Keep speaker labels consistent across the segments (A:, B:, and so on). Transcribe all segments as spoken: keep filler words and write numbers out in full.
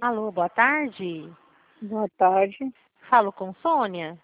A: Alô, boa tarde.
B: Boa tarde.
A: Falo com Sônia?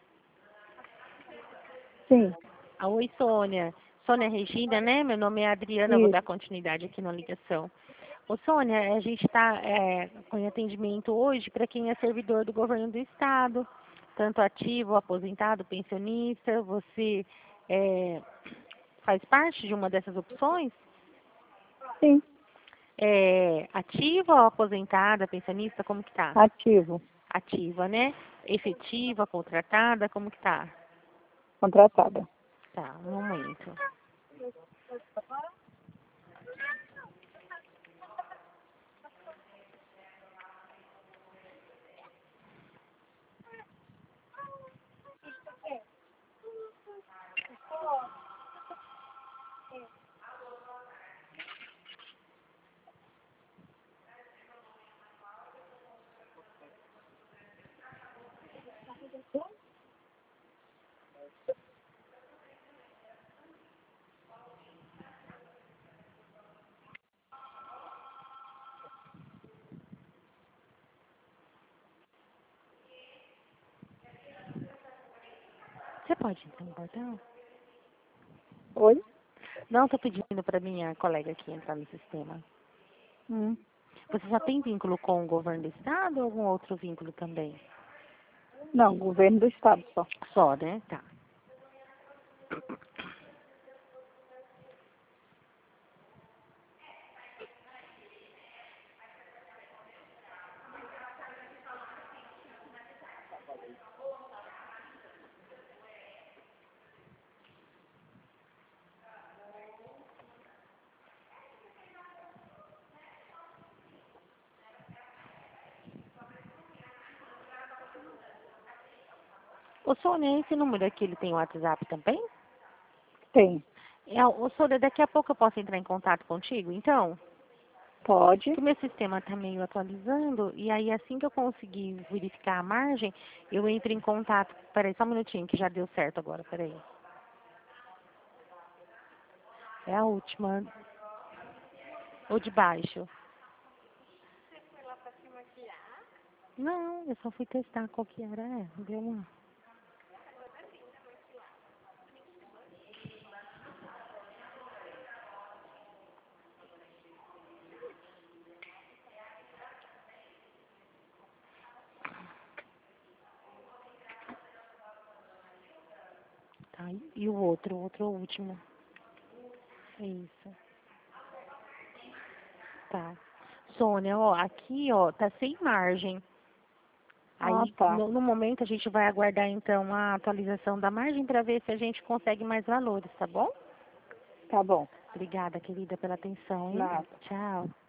B: Sim,
A: Ah, oi, Sônia. Sônia Regina, né? Meu nome é Adriana, eu vou
B: isso.
A: dar continuidade aqui na ligação. Ô, Sônia, a gente está é, com atendimento hoje para quem é servidor do governo do Estado, tanto ativo, aposentado, pensionista. Você é, faz parte de uma dessas opções?
B: Sim,
A: É, ativa ou aposentada, pensionista, como que tá?
B: ativo,
A: Ativa, né? Efetiva, contratada, como que tá?
B: contratada.
A: Tá, um momento. Você pode entrar no portão?
B: Oi?
A: Não, estou pedindo para minha colega aqui entrar no sistema.
B: Hum.
A: Você só tem vínculo com o governo do estado ou algum outro vínculo também?
B: Não, governo do estado só.
A: Só, né? Tá. Ô, Sônia, esse número aqui, ele tem WhatsApp também?
B: Tem.
A: É, ô, Sônia, daqui a pouco eu posso entrar em contato contigo, então?
B: Pode.
A: Que o meu sistema está meio atualizando, e aí assim que eu conseguir verificar a margem, eu entro em contato. Peraí, só um minutinho, que já deu certo agora, peraí. É a última. Ou de baixo. Não, eu só fui testar qual que era. É, deu uma. Tá, e o outro, o outro é o último. É isso. Tá. Sônia, ó, aqui, ó, tá sem margem.
B: Ah,
A: Aí,
B: tá.
A: no, no momento, a gente vai aguardar, então, a atualização da margem para ver se a gente consegue mais valores, tá bom?
B: Tá bom.
A: Obrigada, querida, pela atenção, hein?
B: Nada.
A: Tchau.